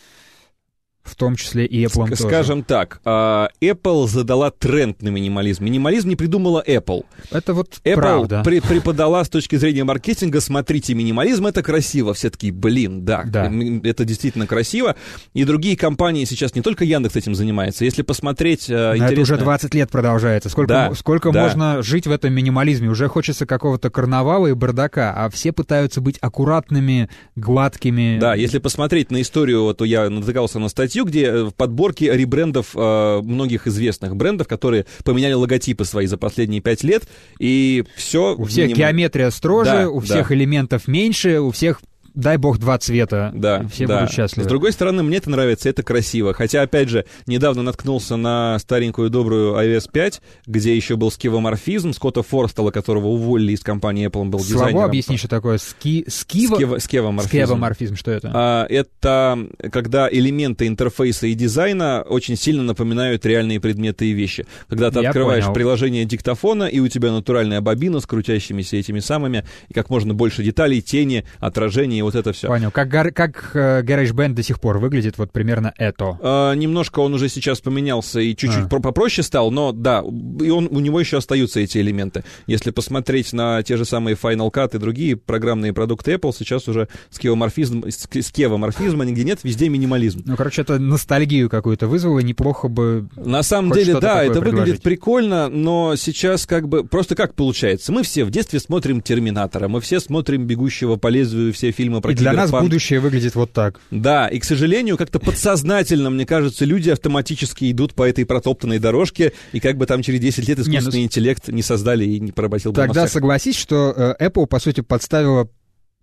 в том числе и Apple тоже. Скажем так, Apple задала тренд на минимализм. Минимализм не придумала Apple. Это вот Apple правда. При, преподала с точки зрения маркетинга, смотрите, минимализм — это красиво. Все такие, блин, да, да, это действительно красиво. И другие компании сейчас, не только Яндекс этим занимается. Если посмотреть... интересно... Это уже двадцать лет продолжается. Сколько, да, сколько да. можно жить в этом минимализме? Уже хочется какого-то карнавала и бардака, а все пытаются быть аккуратными, гладкими. Да, если посмотреть на историю, вот я натыкался на статью, где в подборке ребрендов э, многих известных брендов, которые поменяли логотипы свои за последние пять лет, и все... У всех минимум... геометрия строже, да, у всех да. элементов меньше, у всех... Дай бог, два цвета, да, все да. будут счастливы. С другой стороны, мне это нравится, это красиво. Хотя, опять же, недавно наткнулся на старенькую добрую ай о эс пять, где еще был скевоморфизм, Скотта Форстелла, которого уволили из компании Apple, он был дизайнером. дизайнером. Слова объясни, что такое ски... скиво... Скево... скевоморфизм. Скевоморфизм, что это? А, это когда элементы интерфейса и дизайна очень сильно напоминают реальные предметы и вещи. Когда ты Я открываешь понял. приложение диктофона, и у тебя натуральная бобина с крутящимися этими самыми, и как можно больше деталей, тени, отражений, и вот это все. Понял. Как, гар, как э, GarageBand до сих пор выглядит, вот примерно это? А, немножко он уже сейчас поменялся и чуть-чуть а. попроще стал, но да, и он, у него еще остаются эти элементы. Если посмотреть на те же самые Final Cut и другие программные продукты Apple, сейчас уже скевоморфизм, скевоморфизма нигде нет, везде минимализм. Ну, короче, это ностальгию какую-то вызвало, неплохо бы... На самом деле, да, это выглядит прикольно, но сейчас как бы... Просто как получается? Мы все в детстве смотрим «Терминатора», мы все смотрим «Бегущего по лезвию», все фильмы про киберпанк. Для нас будущее выглядит вот так. Да, и, к сожалению, как-то подсознательно, мне кажется, люди автоматически идут по этой протоптанной дорожке, и как бы там через десять лет искусственный не, ну... интеллект не создали и не поработил бы. Тогда согласись, что э, Apple, по сути, подставила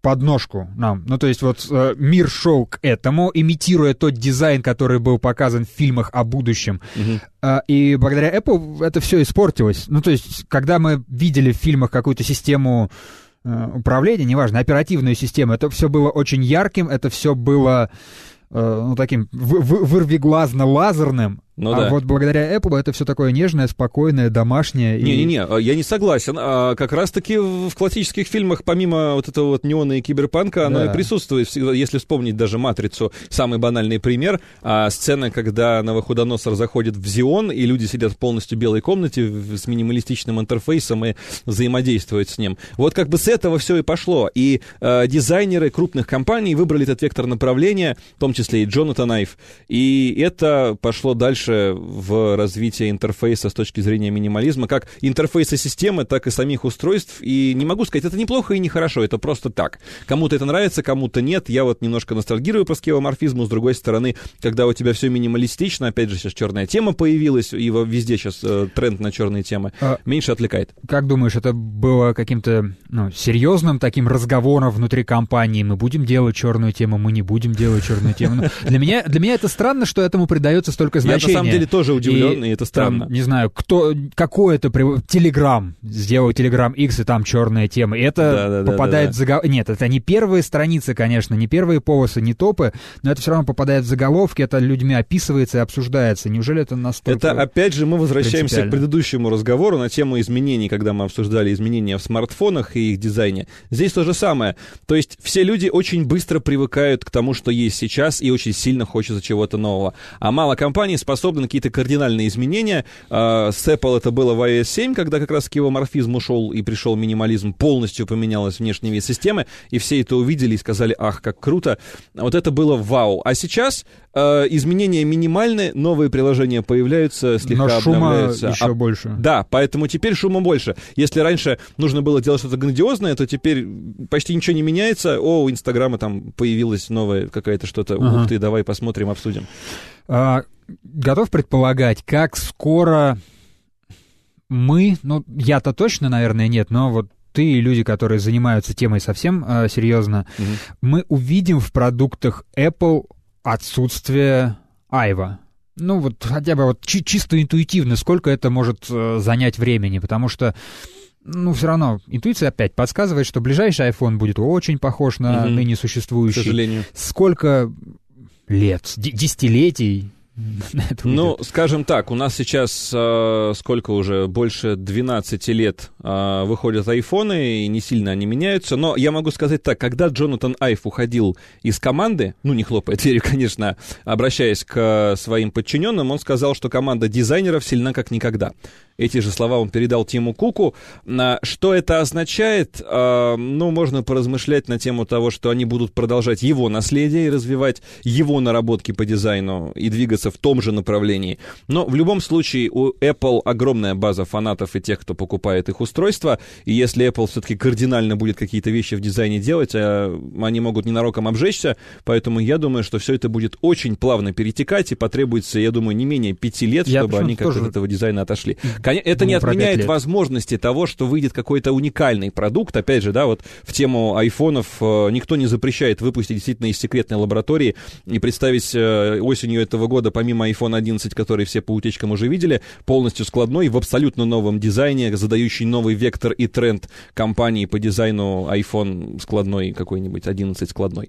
подножку нам. Ну, то есть вот э, мир шел к этому, имитируя тот дизайн, который был показан в фильмах о будущем. Mm-hmm. Э, и благодаря Apple это все испортилось. Ну, то есть когда мы видели в фильмах какую-то систему э, управления, неважно, оперативную систему, это все было очень ярким, это все было э, ну, таким вы- вы- вырвиглазно-лазерным. Ну, а да. вот благодаря Apple это все такое нежное, спокойное, домашнее. Не-не-не, и... я не согласен. А как раз-таки в классических фильмах, помимо вот этого вот неона и киберпанка, да. оно и присутствует. Если вспомнить даже «Матрицу», самый банальный пример, а, сцена, когда Навуходоносор заходит в Зион, и люди сидят в полностью белой комнате с минималистичным интерфейсом и взаимодействуют с ним. Вот как бы с этого все и пошло. И а, дизайнеры крупных компаний выбрали этот вектор направления, в том числе и Джонатан Айв. И это пошло дальше в развитии интерфейса с точки зрения минимализма, как интерфейса системы, так и самих устройств. И не могу сказать, это неплохо и нехорошо, это просто так. Кому-то это нравится, кому-то нет. Я вот немножко ностальгирую по скеоморфизму. С другой стороны, когда у тебя все минималистично, опять же, сейчас черная тема появилась, и везде сейчас э, тренд на черные темы, а меньше отвлекает. Как думаешь, это было каким-то ну, серьезным таким разговором внутри компании? Мы будем делать черную тему, мы не будем делать черную тему. Ну, для меня, для меня это странно, что этому придается столько значения. На самом деле тоже удивлен, и, и это странно. Там, не знаю, кто, какой это... Телеграм. Сделал Телеграм X, и там черная тема. И это да, да, попадает да, да, в заголовки. Нет, это не первые страницы, конечно, не первые полосы, не топы, но это все равно попадает в заголовки, это людьми описывается и обсуждается. Неужели это настолько Это, опять же, мы возвращаемся к предыдущему разговору на тему изменений, когда мы обсуждали изменения в смартфонах и их дизайне. Здесь то же самое. То есть все люди очень быстро привыкают к тому, что есть сейчас, и очень сильно хочется чего-то нового. А мало компаний способны на какие-то кардинальные изменения. С Apple это было в ай о эс семь, когда как раз скеоморфизм ушел и пришел минимализм, полностью поменялась внешний вид системы, и все это увидели и сказали, ах, как круто. Вот это было вау. А сейчас э, изменения минимальны, новые приложения появляются, слегка но шума обновляются. еще а, больше. Да, поэтому теперь шума больше. Если раньше нужно было делать что-то грандиозное, то теперь почти ничего не меняется. О, у Инстаграма там появилась новая какая-то что-то. Ага. Ух ты, давай посмотрим, обсудим. А, готов предполагать, как скоро мы, ну, я-то точно, наверное, нет, но вот ты и люди, которые занимаются темой совсем э, серьезно, угу. мы увидим в продуктах Apple отсутствие Айва. Ну, вот хотя бы вот чи- чисто интуитивно, сколько это может э, занять времени, потому что ну, все равно, интуиция опять подсказывает, что ближайший iPhone будет очень похож на угу. ныне существующий. К сожалению. Сколько лет, д- десятилетий? Ну, скажем так, у нас сейчас э, сколько уже, больше двенадцать лет э, выходят айфоны, и не сильно они меняются, но я могу сказать так, когда Джонатан Айв уходил из команды, ну, не хлопая дверью, конечно, обращаясь к своим подчиненным, он сказал, что команда дизайнеров сильна как никогда. Эти же слова он передал Тиму Куку. Что это означает? Ну, можно поразмышлять на тему того, что они будут продолжать его наследие и развивать его наработки по дизайну и двигаться в том же направлении. Но в любом случае у Apple огромная база фанатов и тех, кто покупает их устройства. И если Apple все-таки кардинально будет какие-то вещи в дизайне делать, они могут ненароком обжечься. Поэтому я думаю, что все это будет очень плавно перетекать и потребуется, я думаю, не менее пяти лет, я чтобы они как-то от этого дизайна отошли. Это не отменяет возможности того, что выйдет какой-то уникальный продукт. Опять же, да, вот в тему айфонов никто не запрещает выпустить действительно из секретной лаборатории и представить осенью этого года, помимо айфон одиннадцать, который все по утечкам уже видели, полностью складной, в абсолютно новом дизайне, задающий новый вектор и тренд компании по дизайну iPhone складной какой-нибудь, одиннадцать складной.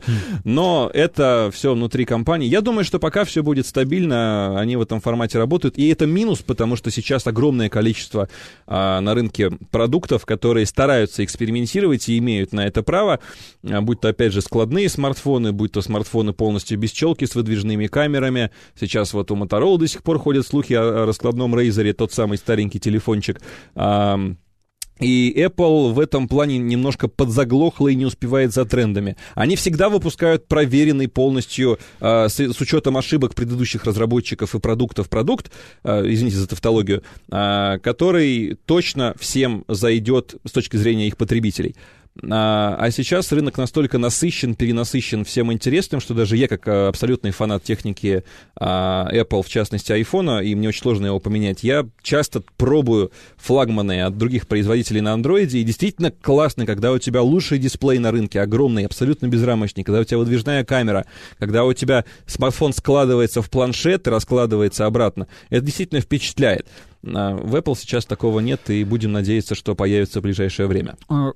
Но это все внутри компании. Я думаю, что пока все будет стабильно, они в этом формате работают. И это минус, потому что сейчас огромное количество а, на рынке продуктов, которые стараются экспериментировать и имеют на это право, а, будь то, опять же, складные смартфоны, будь то смартфоны полностью без челки с выдвижными камерами. Сейчас вот у Motorola до сих пор ходят слухи о, о раскладном Razer, тот самый старенький телефончик. А, И Apple в этом плане немножко подзаглохла и не успевает за трендами. Они всегда выпускают проверенный полностью, э, с, с учетом ошибок предыдущих разработчиков и продуктов, продукт, э, извините за тавтологию, э, который точно всем зайдет с точки зрения их потребителей. А, а сейчас рынок настолько насыщен, перенасыщен всем интересным, что даже я, как абсолютный фанат техники а, Apple, в частности, iPhone, и мне очень сложно его поменять, я часто пробую флагманы от других производителей на Android, и действительно классно, когда у тебя лучший дисплей на рынке, огромный, абсолютно безрамочный, когда у тебя выдвижная камера, когда у тебя смартфон складывается в планшет и раскладывается обратно. Это действительно впечатляет. В Apple сейчас такого нет, и будем надеяться, что появится в ближайшее время.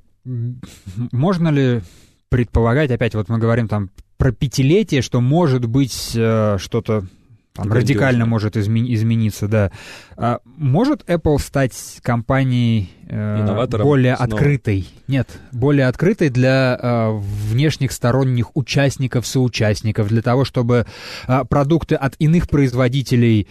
Можно ли предполагать, опять вот мы говорим там про пятилетие, что может быть э, что-то там радикально может изме- измениться, да. А может Apple стать компанией э, более снова. открытой? Нет, более открытой для э, внешних сторонних участников, соучастников, для того, чтобы э, продукты от иных производителей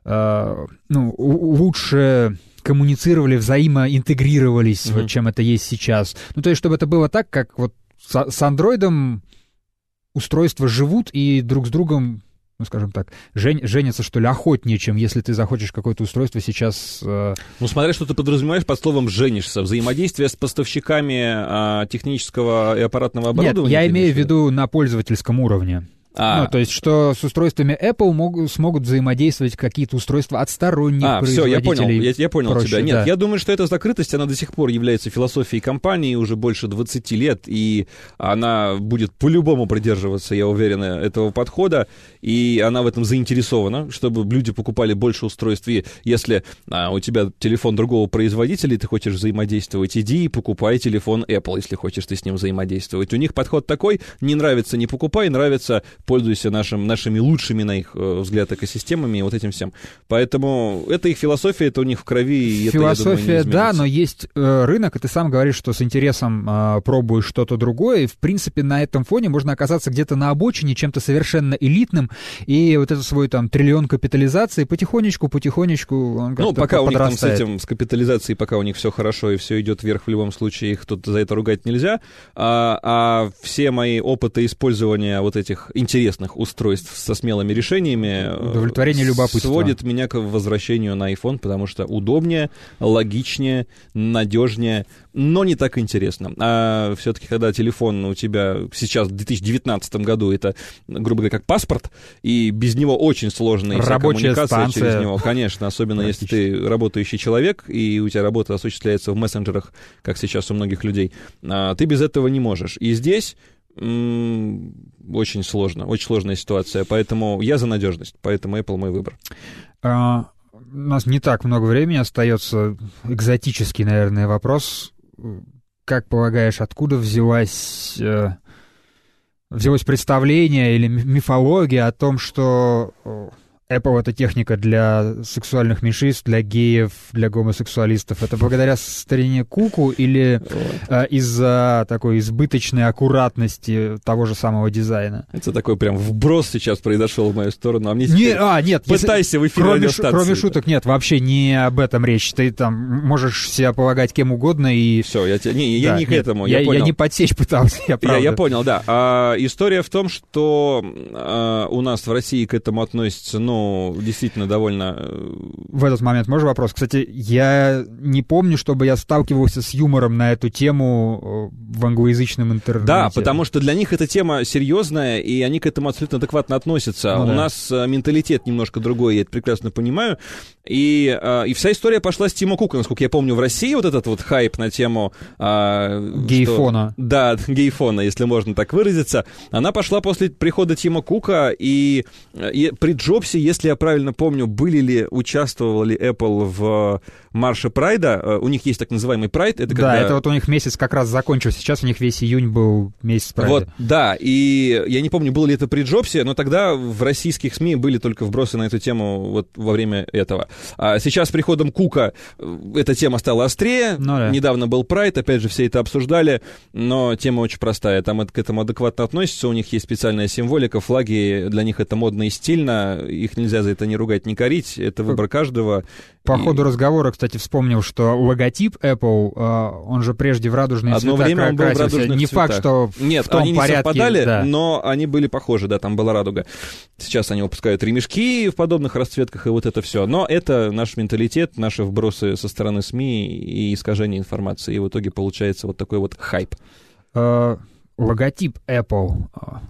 э, ну, лучше коммуницировали, взаимоинтегрировались, mm-hmm. вот, чем это есть сейчас. Ну, то есть, чтобы это было так, как вот с, с андроидом устройства живут и друг с другом, ну, скажем так, жен, женятся, что ли, охотнее, чем если ты захочешь какое-то устройство сейчас... Э... Ну, смотря, что ты подразумеваешь под словом «женишься». Взаимодействие с поставщиками э, технического и аппаратного оборудования? Нет, я имею в виду на пользовательском уровне. А. Ну, то есть, что с устройствами Apple могут, смогут взаимодействовать какие-то устройства от сторонних а, производителей. А, все, я понял, я, я понял проще, тебя. Нет, да. я думаю, что эта закрытость, она до сих пор является философией компании уже больше двадцати лет, и она будет по-любому придерживаться, я уверен, этого подхода, и она в этом заинтересована, чтобы люди покупали больше устройств, и если а, у тебя телефон другого производителя, и ты хочешь взаимодействовать, иди и покупай телефон Apple, если хочешь ты с ним взаимодействовать. У них подход такой: не нравится — не покупай, нравится — пользуйся нашим, нашими лучшими, на их взгляд, экосистемами и вот этим всем. Поэтому это их философия, это у них в крови. И философия, это, думаю, да, но есть э, рынок, и ты сам говоришь, что с интересом э, пробуешь что-то другое, и, в принципе, на этом фоне можно оказаться где-то на обочине, чем-то совершенно элитным, и вот этот свой там триллион капитализации потихонечку-потихонечку он как-то Ну, пока подрастает. У них там с этим, с капитализацией, пока у них все хорошо и все идет вверх в любом случае, их тут за это ругать нельзя, а, а все мои опыты использования вот этих интересных устройств со смелыми решениями удовлетворение любопытства сводит меня к возвращению на iPhone, потому что удобнее, логичнее, надежнее, но не так интересно. А все-таки, когда телефон у тебя сейчас в две тысячи девятнадцатом году, это, грубо говоря, как паспорт, и без него очень сложная коммуникация станция. Через него, конечно, особенно если ты работающий человек, и у тебя работа осуществляется в мессенджерах, как сейчас у многих людей, ты без этого не можешь. И здесь очень сложно, очень сложная ситуация, поэтому я за надежность, поэтому Apple мой выбор. А, у нас не так много времени остается. Экзотический, наверное, вопрос. Как полагаешь, откуда взялась, э, взялось представление или мифология о том, что Apple — это техника для сексуальных меньшинств, для геев, для гомосексуалистов? Это благодаря старине Куку или э, из-за такой избыточной аккуратности того же самого дизайна? Это такой прям вброс сейчас произошел в мою сторону. А мне не, а, нет, пытайся если, в эфире кроме, радиостанции. Кроме шуток, нет, вообще не об этом речь. Ты там можешь себя полагать кем угодно и... Все, я, тебя, не, я да, не к нет, этому, я, я понял. Я не подсечь пытался, я правда. Я, я понял, да. А, история в том, что а, у нас в России к этому относятся, ну, действительно довольно... В этот момент можно вопрос? Кстати, я не помню, чтобы я сталкивался с юмором на эту тему в англоязычном интернете. Да, потому что для них эта тема серьезная, и они к этому абсолютно адекватно относятся. Ну, у да. нас менталитет немножко другой, я это прекрасно понимаю. И, и вся история пошла с Тима Кука, насколько я помню, в России вот этот вот хайп на тему... Гейфона. Что, да, гейфона, если можно так выразиться. Она пошла после прихода Тима Кука, и, и при Джобсе, если я правильно помню, были ли, участвовал ли Apple в марше Прайда. У них есть так называемый Прайд. Это когда... Да, это вот у них месяц как раз закончился. Сейчас у них весь июнь был месяц Прайда. Вот, да, и я не помню, было ли это при Джобсе, но тогда в российских СМИ были только вбросы на эту тему вот во время этого. А сейчас с приходом Кука эта тема стала острее. Ну, да. Недавно был Прайд, опять же, все это обсуждали, но тема очень простая. Там к этому адекватно относятся, у них есть специальная символика, флаги, для них это модно и стильно, их нельзя за это ни ругать, ни корить, это выбор каждого. По и... ходу разговора, кстати, вспомнил, что логотип Apple, он же прежде в радужные Одно цвета время он был в радужных не цветах. Факт, что Нет, в том они не порядке, совпадали, да. но они были похожи, да, там была радуга. Сейчас они выпускают ремешки в подобных расцветках и вот это все. Но это это наш менталитет, наши вбросы со стороны СМИ и искажение информации. И в итоге получается вот такой вот хайп. Uh, логотип Apple.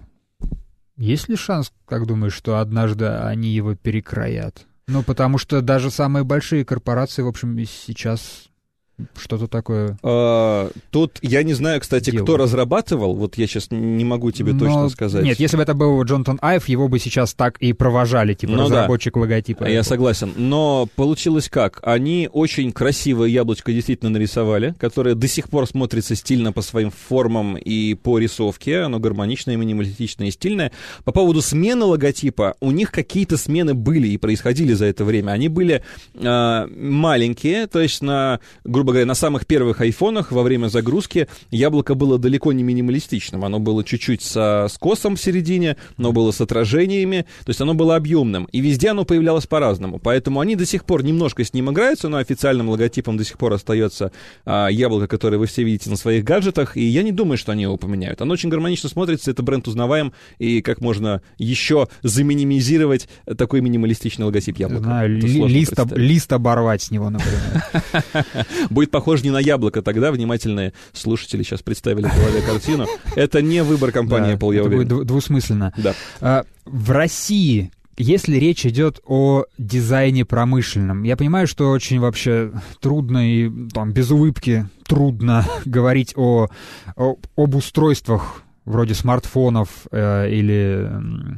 Есть ли шанс, как думаешь, что однажды они его перекроят? Ну, потому что даже самые большие корпорации, в общем, сейчас... Что-то такое. А, тут я не знаю, кстати, делают. Кто разрабатывал. Вот я сейчас не могу тебе Но, точно сказать. Нет, если бы это был Джонатан Айв, его бы сейчас так и провожали, типа ну разработчик да. логотипа. Я согласен. Но получилось как? Они очень красивое яблочко действительно нарисовали, которое до сих пор смотрится стильно по своим формам и по рисовке. Оно гармоничное, минималистичное и стильное. По поводу смены логотипа, у них какие-то смены были и происходили за это время. Они были э, маленькие, то есть на, грубо говоря, на самых первых айфонах во время загрузки яблоко было далеко не минималистичным. Оно было чуть-чуть со скосом в середине, оно было с отражениями, то есть оно было объемным. И везде оно появлялось по-разному. Поэтому они до сих пор немножко с ним играются, но официальным логотипом до сих пор остается а, яблоко, которое вы все видите на своих гаджетах. И я не думаю, что они его поменяют. Оно очень гармонично смотрится, это бренд узнаваем. И как можно еще заминимизировать такой минималистичный логотип яблока? Знаю, ли, лист, об, лист оборвать с него, например. Будет похож не на яблоко, тогда внимательные слушатели сейчас представили в голове картину. Это не выбор компании Apple, я уверен. Это будет двусмысленно. Да. А, в России, если речь идет о дизайне промышленном, я понимаю, что очень вообще трудно и там, без улыбки трудно говорить о, о, об устройствах вроде смартфонов э, или,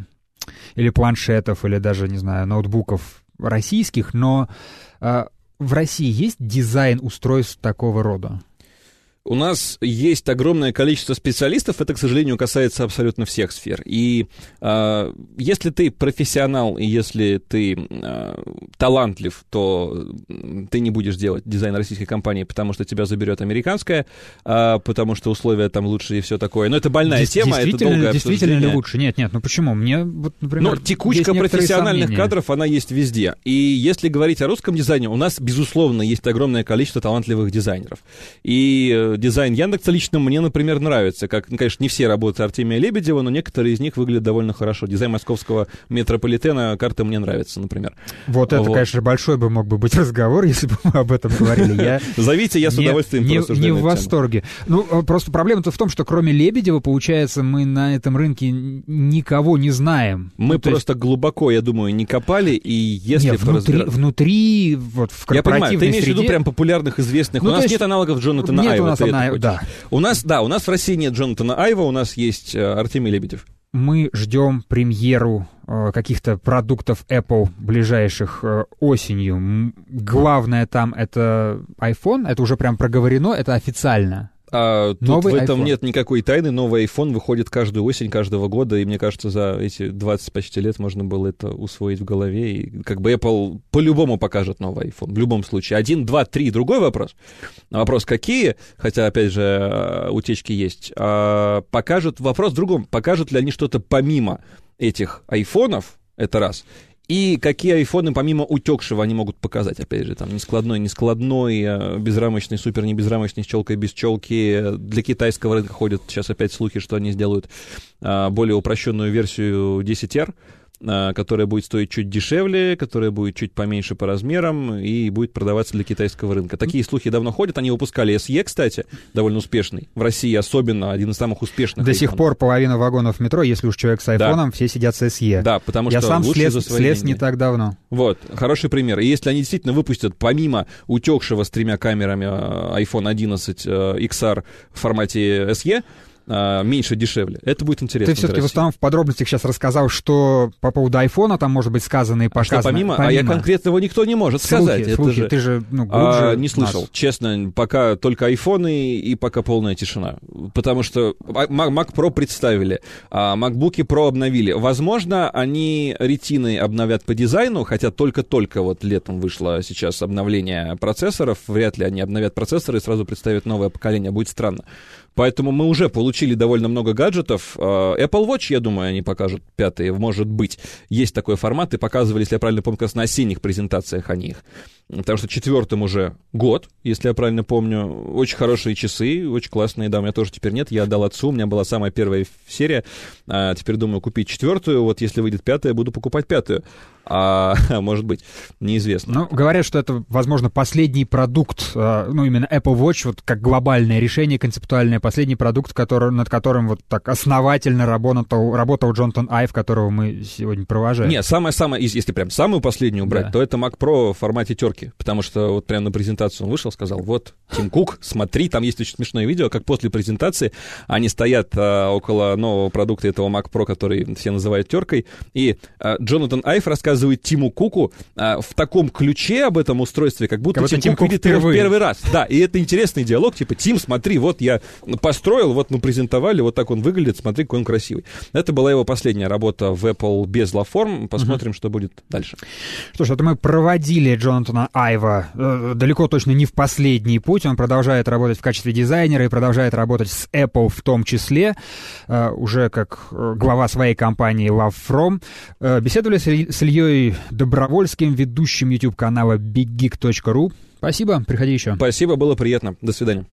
или планшетов, или даже, не знаю, ноутбуков российских, но... Э, в России есть дизайн устройств такого рода? У нас есть огромное количество специалистов, это, к сожалению, касается абсолютно всех сфер. И э, если ты профессионал, и если ты э, талантлив, то ты не будешь делать дизайн российской компании, потому что тебя заберет американская, э, потому что условия там лучше и все такое. Но это больная Дес- тема, это долгое Действительно ли лучше? Нет, нет, ну почему? Мне, вот, например, Но текучка профессиональных сомнения. кадров, она есть везде. И если говорить о русском дизайне, у нас, безусловно, есть огромное количество талантливых дизайнеров. И дизайн Яндекса лично мне, например, нравится. Как, конечно, не все работы Артемия Лебедева, но некоторые из них выглядят довольно хорошо. Дизайн московского метрополитена, карта мне нравится, например. Вот это, вот. Конечно, большой бы мог бы быть разговор, если бы мы об этом говорили. Я Зовите, я с удовольствием не, порассуждаю. Не в восторге. Ну, просто проблема-то в том, что кроме Лебедева, получается, мы на этом рынке никого не знаем. Мы ну, просто есть... глубоко, я думаю, не копали, и если... Не, внутри, разбира... внутри, вот в корпоративной Я понимаю, ты имеешь среде... в виду прям популярных, известных. Ну, у нас есть... нет аналогов Джонатана нет Айва. У нас, она... да. у нас, да, у нас в России нет Джонатана Айва, у нас есть э, Артемий Лебедев. Мы ждем премьеру э, каких-то продуктов Apple ближайших э, осенью. М- главное там это iPhone, это уже прям проговорено, это официально. А, тут Новый в этом iPhone. Нет никакой тайны. Новый iPhone выходит каждую осень, каждого года, и мне кажется, за эти двадцать почти лет можно было это усвоить в голове. И как бы Apple по-любому покажет новый iPhone, в любом случае. Один, два, три, другой вопрос. Вопрос какие, хотя, опять же, утечки есть. А, покажут, вопрос в другом, покажут ли они что-то помимо этих айфонов, это раз. И какие айфоны, помимо утекшего, они могут показать, опять же, там, нескладной, нескладной, безрамочный, супер небезрамочный, с челкой, без челки. Для китайского рынка ходят сейчас опять слухи, что они сделают а, более упрощенную версию десять эр, а, которая будет стоить чуть дешевле, которая будет чуть поменьше по размерам и будет продаваться для китайского рынка. Такие слухи давно ходят, они выпускали эс и, кстати, довольно успешный, в России особенно, один из самых успешных. До айфонов. сих пор половина вагонов метро, если уж человек с айфоном, да. Все сидят с эс и. Да, потому Я что сам лучше слез, за свои слез деньги. не так давно. Вот, хороший пример. И если они действительно выпустят, помимо утекшего с тремя камерами айфон одиннадцать икс ар в формате эс и, меньше, дешевле. Это будет интересно. Ты все-таки в основном в подробностях сейчас рассказал, что по поводу айфона там может быть сказано и показано. А что помимо? помимо... А я конкретного никто не может слухи, сказать. Слухи, Это же... ты же ну, глубже а, не слышал. Нас. Честно, пока только айфоны и пока полная тишина. Потому что Mac Pro представили, а MacBook Pro обновили. Возможно, они ретины обновят по дизайну, хотя только-только вот летом вышло сейчас обновление процессоров. Вряд ли они обновят процессоры и сразу представят новое поколение. Будет странно. Поэтому мы уже получили довольно много гаджетов. Apple Watch, я думаю, они покажут пятые, может быть. Есть такой формат, и показывали, если я правильно помню, как раз на осенних презентациях они их. Потому что четвертым уже год, если я правильно помню. Очень хорошие часы, очень классные. Да, у меня тоже теперь нет, я отдал отцу, у меня была самая первая серия. А теперь думаю купить четвертую, вот если выйдет пятая, буду покупать пятую. А может быть, неизвестно. Ну, говорят, что это, возможно, последний продукт, ну, именно Apple Watch, вот как глобальное решение концептуальное, последний продукт, который, над которым вот так основательно работал, работал Джонатан Айв, которого мы сегодня провожаем. Нет, самое-самое, если прям самую последнюю брать, да. то это Mac Pro в формате терки, потому что вот прямо на презентацию он вышел, сказал, вот, Тим Кук, смотри, там есть очень смешное видео, как после презентации они стоят а, около нового продукта этого Mac Pro, который все называют теркой, и а, Джонатан Айв рассказывает Тиму Куку а, в таком ключе об этом устройстве, как будто, как будто Тим, Тим Кук видит его в первый раз. Да, и это интересный диалог, типа, Тим, смотри, вот я построил, вот мы презентовали, вот так он выглядит, смотри, какой он красивый. Это была его последняя работа в Apple без лаформ, посмотрим, uh-huh. что будет дальше. Что ж, это мы проводили Джонатана Айва э, далеко точно не в последний путь, он продолжает работать в качестве дизайнера и продолжает работать с Apple в том числе, э, уже как глава своей компании LoveFrom. Э, беседовали с, с Ильей Добровольским, ведущим YouTube-канала big geek точка ru. Спасибо, приходи еще. Спасибо, было приятно. До свидания.